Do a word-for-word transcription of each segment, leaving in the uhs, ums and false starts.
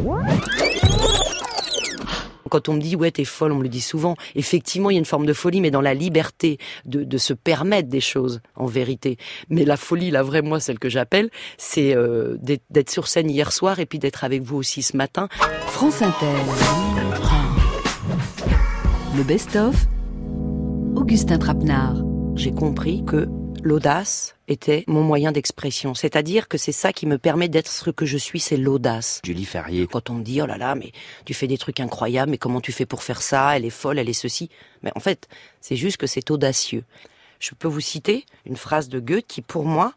Quand on me dit « ouais, t'es folle », on me le dit souvent. Effectivement, il y a une forme de folie, mais dans la liberté de, de se permettre des choses, en vérité. Mais la folie, la vraie, moi, celle que j'appelle, c'est euh, d'être, d'être sur scène hier soir et puis d'être avec vous aussi ce matin. France Inter. Le best-of, Augustin Trapenard. J'ai compris que l'audace était mon moyen d'expression. C'est-à-dire que c'est ça qui me permet d'être ce que je suis, c'est l'audace. Julie Ferrier. Quand on me dit, oh là là, mais tu fais des trucs incroyables, mais comment tu fais pour faire ça? Elle est folle, elle est ceci. Mais en fait, c'est juste que c'est audacieux. Je peux vous citer une phrase de Goethe qui, pour moi,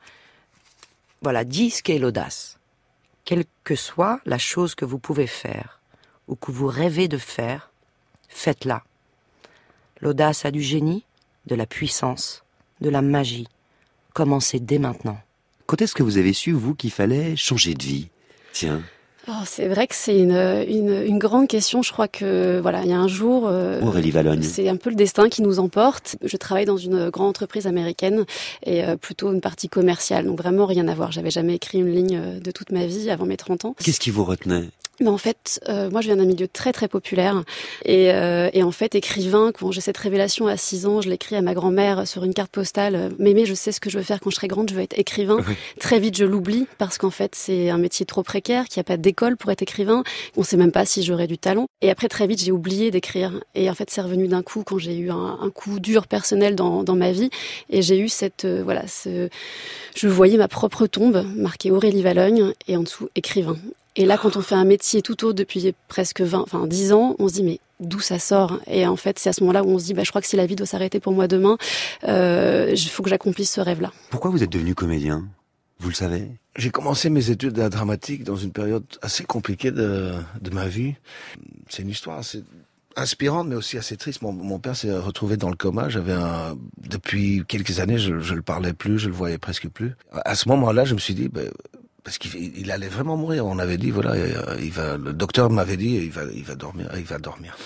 voilà, dit ce qu'est l'audace. Quelle que soit la chose que vous pouvez faire, ou que vous rêvez de faire, faites-la. L'audace a du génie, de la puissance, de la magie. Commencez dès maintenant. Quand est-ce que vous avez su, vous, qu'il fallait changer de vie? Tiens. Oh, c'est vrai que c'est une, une, une grande question. Je crois que voilà, il y a un jour, euh, Aurélie Valogne. C'est un peu le destin qui nous emporte. Je travaille dans une grande entreprise américaine et euh, plutôt une partie commerciale, donc vraiment rien à voir. J'avais jamais écrit une ligne de toute ma vie avant mes trente ans. Qu'est-ce qui vous retenait? Mais en fait, euh, moi je viens d'un milieu très très populaire et, euh, et en fait écrivain, quand j'ai cette révélation à six ans, je l'écris à ma grand-mère sur une carte postale. Mémé, je sais ce que je veux faire quand je serai grande, je veux être écrivain. Oui. Très vite je l'oublie parce qu'en fait c'est un métier trop précaire, qu'il n'y a pas d'école pour être écrivain. On ne sait même pas si j'aurai du talent. Et après très vite j'ai oublié d'écrire et en fait c'est revenu d'un coup quand j'ai eu un, un coup dur personnel dans, dans ma vie et j'ai eu cette euh, voilà, ce... je voyais ma propre tombe marquée Aurélie Valogne et en dessous écrivain. Et là, quand on fait un métier tout autre depuis presque vingt, enfin dix ans, on se dit mais d'où ça sort? Et en fait, c'est à ce moment-là où on se dit bah je crois que si la vie doit s'arrêter pour moi demain, euh, il faut que j'accomplisse ce rêve-là. Pourquoi vous êtes devenu comédien? Vous le savez? J'ai commencé mes études d'art dramatique dans une période assez compliquée de, de ma vie. C'est une histoire assez inspirante, mais aussi assez triste. Mon, mon père s'est retrouvé dans le coma. J'avais un, depuis quelques années, je, je le parlais plus, je le voyais presque plus. À ce moment-là, je me suis dit, bah, parce qu'il il allait vraiment mourir. On avait dit, voilà, il va, le docteur m'avait dit, il va, il va dormir, il va dormir.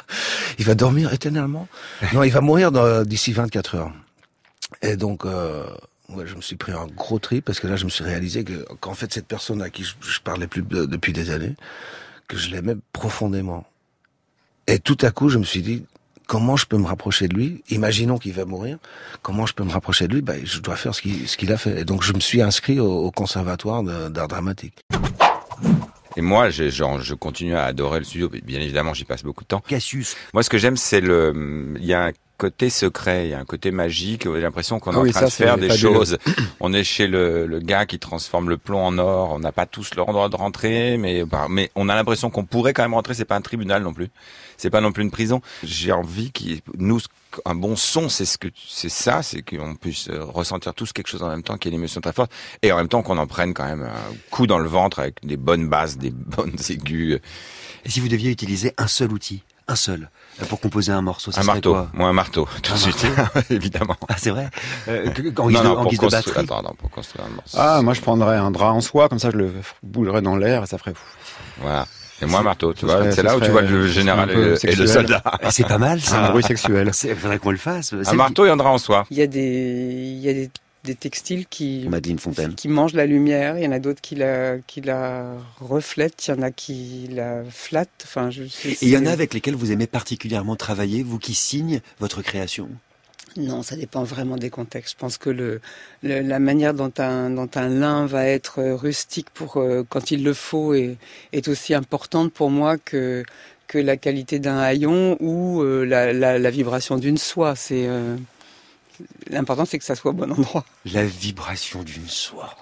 il va dormir éternellement. Non, il va mourir dans, d'ici vingt-quatre heures. Et donc, euh, ouais, je me suis pris un gros trip parce que là, je me suis réalisé que, qu'en fait, cette personne à qui je, je parlais plus de, depuis des années, que je l'aimais profondément. Et tout à coup, je me suis dit, comment je peux me rapprocher de lui? Imaginons qu'il va mourir. Comment je peux me rapprocher de lui? Ben, je dois faire ce qu'il, ce qu'il a fait. Et donc, je me suis inscrit au, au conservatoire de, d'art dramatique. Et moi, je, genre, je continue à adorer le studio. Bien évidemment, j'y passe beaucoup de temps. Cassius. Moi, ce que j'aime, c'est le, il y a un côté secret, il y a un côté magique. J'ai l'impression qu'on est ah en oui, train ça, de faire des choses. Fabuleux. On est chez le, le gars qui transforme le plomb en or. On n'a pas tous le droit de rentrer, mais, mais on a l'impression qu'on pourrait quand même rentrer. C'est pas un tribunal non plus. C'est pas non plus une prison. J'ai envie qu'il, nous, un bon son, c'est ce que, c'est ça, c'est qu'on puisse ressentir tous quelque chose en même temps, qu'il y ait une émotion très forte, et en même temps qu'on en prenne quand même un coup dans le ventre avec des bonnes basses, des bonnes aiguës. Et si vous deviez utiliser un seul outil, un seul, pour composer un morceau, ça un serait marteau. quoi? Moi, un marteau, tout de suite, évidemment. Ah, c'est vrai. Euh, en guise, non, de, non, en guise de batterie. Attends, non, pour construire un morceau. Ah, moi, je prendrais un drap en soie, comme ça, je le boulerais dans l'air et ça ferait. Voilà. Et moi, un marteau, tu ça vois, serait, c'est là où tu vois le général et, et le soldat. C'est pas mal, c'est un bruit sexuel. C'est vrai qu'on le fasse. Un marteau et un drap en soie. Il y a des, il y a des, des textiles qui, Madeleine Fontaine, qui mangent la lumière. Il y en a d'autres qui la, qui la reflètent. Il y en a qui la flattent. Enfin, je sais. Et il y en a avec lesquels vous aimez particulièrement travailler, vous qui signent votre création. Non, ça dépend vraiment des contextes. Je pense que le, le la manière dont un dont un lin va être rustique pour euh, quand il le faut est est aussi importante pour moi que que la qualité d'un haillon ou euh, la, la la vibration d'une soie. C'est euh, l'important, c'est que ça soit au bon endroit. La vibration d'une soie.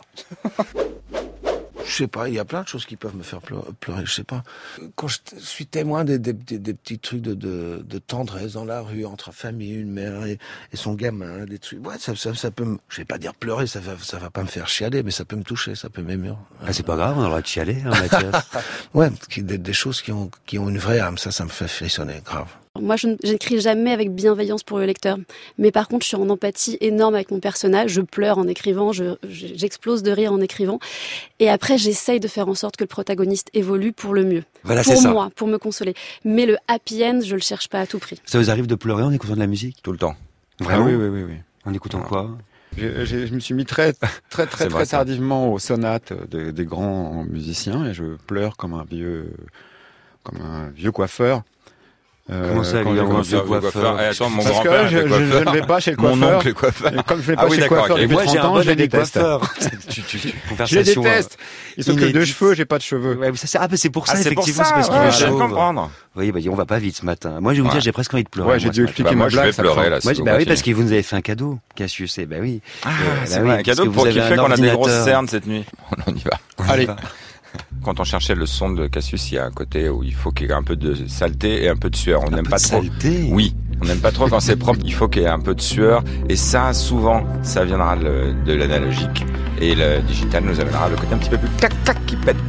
Je sais pas, il y a plein de choses qui peuvent me faire pleurer, je sais pas. Quand je suis témoin des, des, des, des petits trucs de, de, de tendresse dans la rue, entre famille, une mère et, et son gamin, des trucs, ouais, ça, ça, ça peut me, je vais pas dire pleurer, ça va, ça va pas me faire chialer, mais ça peut me toucher, ça peut m'émure. Ah, c'est pas grave, on a le droit de chialer, hein, Mathias. Ouais, des, des choses qui ont, qui ont une vraie âme, ça, ça me fait frissonner, grave. Moi, je n'écris jamais avec bienveillance pour le lecteur. Mais par contre, je suis en empathie énorme avec mon personnage. Je pleure en écrivant, je, j'explose de rire en écrivant. Et après, j'essaye de faire en sorte que le protagoniste évolue pour le mieux. Voilà, pour c'est ça. moi, pour me consoler. Mais le happy end, je le cherche pas à tout prix. Ça vous arrive de pleurer en écoutant de la musique? Tout le temps. Vraiment? Ah oui, oui, oui, oui. En écoutant ouais. quoi? J'ai, j'ai, je me suis mis très, très, très, très tardivement aux sonates de, des grands musiciens et je pleure comme un vieux, comme un vieux coiffeur. Euh, Comment ça, lui, un vieux coiffeur eh, attends, mon Parce grand-père que je, je, je ne vais pas chez le coiffeur. Mon oncle est coiffeur. Et comme je ne vais pas ah oui, chez le coiffeur okay. depuis moi, trente j'ai un ans, bon je les déteste. tu, tu, tu, je les déteste. Ils s'occupent de cheveux, j'ai pas de cheveux. Ouais, ça, ah, bah, c'est pour ça, ah, effectivement, c'est, pour ça, c'est parce ouais, qu'il je est viens de comprendre. Oui, bah, on va pas vite ce matin. Moi, je vais vous ouais. dire, j'ai presque envie de pleurer. Ouais, j'ai dû expliquer bah, ma moi, blague. Je vais pleurer, là. Moi, bah oui, parce que vous nous avez fait un cadeau, Cassius, et bah oui. Ah, c'est un cadeau pour qui fait qu'on a des grosses cernes cette nuit. On y va. Allez. Quand on cherchait le son de Cassius, il y a un côté où il faut qu'il y ait un peu de saleté et un peu de sueur. On n'aime pas trop. Saleté. Oui. On n'aime pas trop quand c'est propre. Il faut qu'il y ait un peu de sueur. Et ça, souvent, ça viendra le, de l'analogique. Et le digital nous amènera le côté un petit peu plus clac clac qui pète.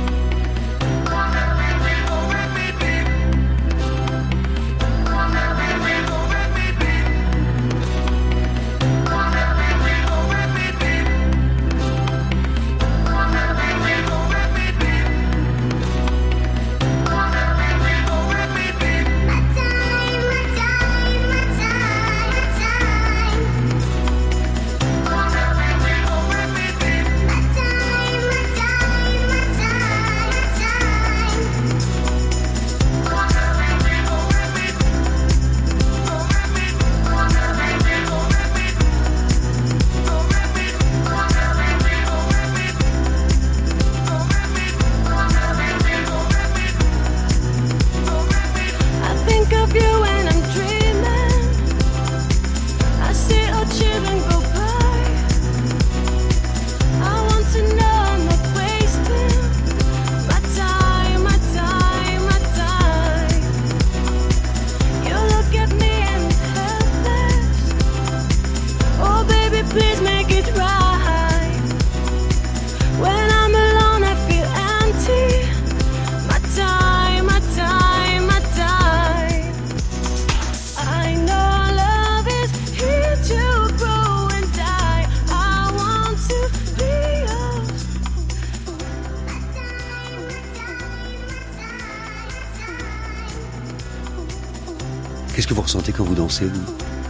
Qu'est-ce que vous ressentez quand vous dansez, vous ?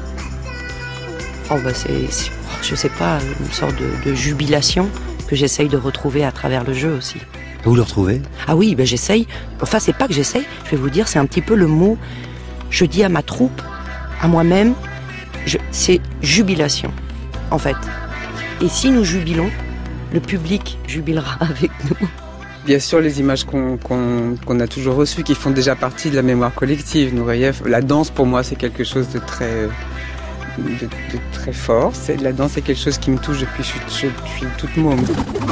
Oh bah c'est, c'est, je sais pas, une sorte de, de jubilation que j'essaye de retrouver à travers le jeu aussi. Vous le retrouvez ? Ah oui, bah j'essaye. Enfin, c'est pas que j'essaye, je vais vous dire, c'est un petit peu le mot. Je dis à ma troupe, à moi-même, je, c'est jubilation, en fait. Et si nous jubilons, le public jubilera avec nous. Bien sûr, les images qu'on, qu'on, qu'on a toujours reçues, qui font déjà partie de la mémoire collective. Noureyev, la danse, pour moi, c'est quelque chose de très, de, de très fort. C'est, la danse, c'est quelque chose qui me touche depuis que je, je, je suis toute môme.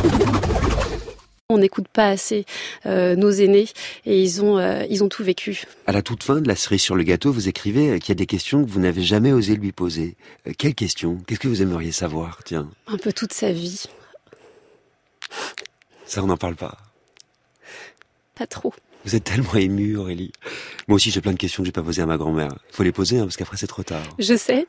On n'écoute pas assez euh, nos aînés et ils ont, euh, ils ont tout vécu. À la toute fin de la cerise sur le gâteau, vous écrivez qu'il y a des questions que vous n'avez jamais osé lui poser. Euh, quelles questions ? Qu'est-ce que vous aimeriez savoir ? Tiens. Un peu toute sa vie. Ça, on n'en parle pas. Pas trop. Vous êtes tellement émue, Aurélie. Moi aussi, j'ai plein de questions que j'ai pas posées à ma grand-mère. Il faut les poser, hein, parce qu'après, c'est trop tard. Je sais.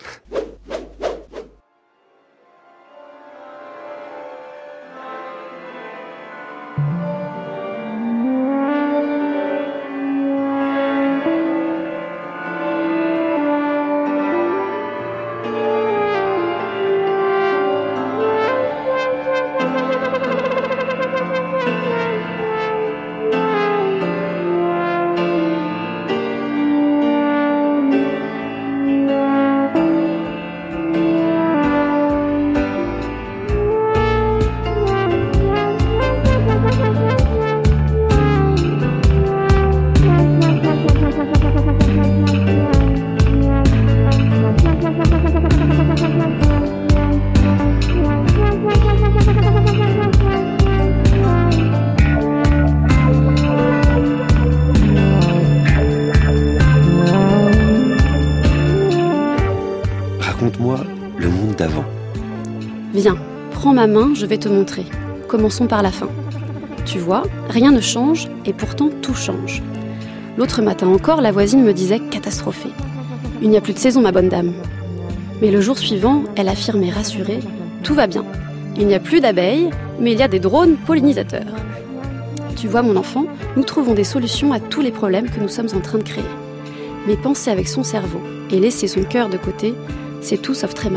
Raconte-moi le monde d'avant. Viens, prends ma main, je vais te montrer. Commençons par la fin. Tu vois, rien ne change et pourtant tout change. L'autre matin encore, la voisine me disait catastrophée. Il n'y a plus de saison, ma bonne dame. Mais le jour suivant, elle affirmait rassurée, tout va bien. Il n'y a plus d'abeilles, mais il y a des drones pollinisateurs. Tu vois, mon enfant, nous trouvons des solutions à tous les problèmes que nous sommes en train de créer. Mais penser avec son cerveau et laisser son cœur de côté, c'est tout sauf très malin.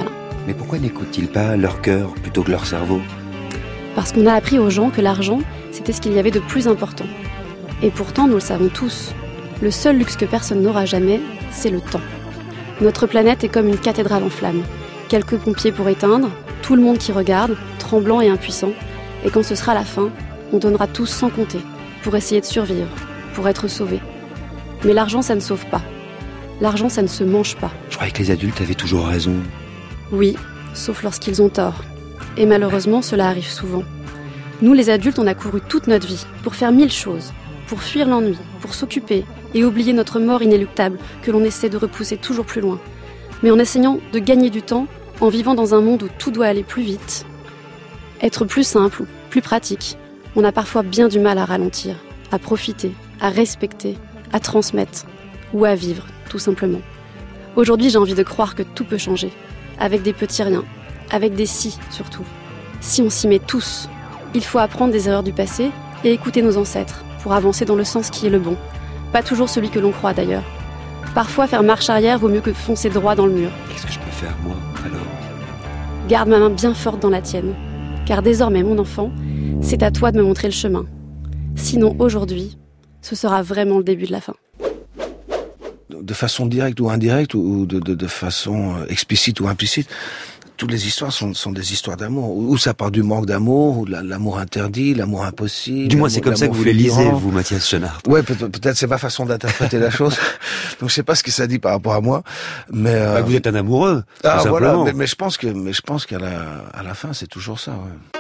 Mais pourquoi n'écoutent-ils pas leur cœur plutôt que leur cerveau ? Parce qu'on a appris aux gens que l'argent, c'était ce qu'il y avait de plus important. Et pourtant, nous le savons tous, le seul luxe que personne n'aura jamais, c'est le temps. Notre planète est comme une cathédrale en flammes. Quelques pompiers pour éteindre, tout le monde qui regarde, tremblant et impuissant. Et quand ce sera la fin, on donnera tous sans compter, pour essayer de survivre, pour être sauvés. Mais l'argent, ça ne sauve pas. L'argent, ça ne se mange pas. Je croyais que les adultes avaient toujours raison. Oui, sauf lorsqu'ils ont tort. Et malheureusement, cela arrive souvent. Nous, les adultes, on a couru toute notre vie pour faire mille choses, pour fuir l'ennui, pour s'occuper et oublier notre mort inéluctable que l'on essaie de repousser toujours plus loin. Mais en essayant de gagner du temps, en vivant dans un monde où tout doit aller plus vite, être plus simple ou plus pratique, on a parfois bien du mal à ralentir, à profiter, à respecter, à transmettre ou à vivre, tout simplement. Aujourd'hui, j'ai envie de croire que tout peut changer, avec des petits riens, avec des si surtout. Si on s'y met tous, il faut apprendre des erreurs du passé et écouter nos ancêtres pour avancer dans le sens qui est le bon. Pas toujours celui que l'on croit d'ailleurs. Parfois, faire marche arrière vaut mieux que foncer droit dans le mur. Qu'est-ce que je peux faire, moi, alors ? Garde ma main bien forte dans la tienne, car désormais, mon enfant, c'est à toi de me montrer le chemin. Sinon, aujourd'hui, ce sera vraiment le début de la fin. De façon directe ou indirecte, ou de, de, de façon explicite ou implicite, toutes les histoires sont, sont des histoires d'amour. Ou ça part du manque d'amour, ou de l'amour interdit, l'amour impossible. Du moins, c'est comme ça que vous les lisez, vous, Mathias Schoenaerts. Ouais, peut-être, peut-être c'est ma façon d'interpréter la chose. Donc je sais pas ce que ça dit par rapport à moi, mais euh... bah, vous êtes un amoureux. Ah tout voilà, simplement. mais, mais je pense que, mais je pense qu'à la, à la fin, c'est toujours ça. Ouais.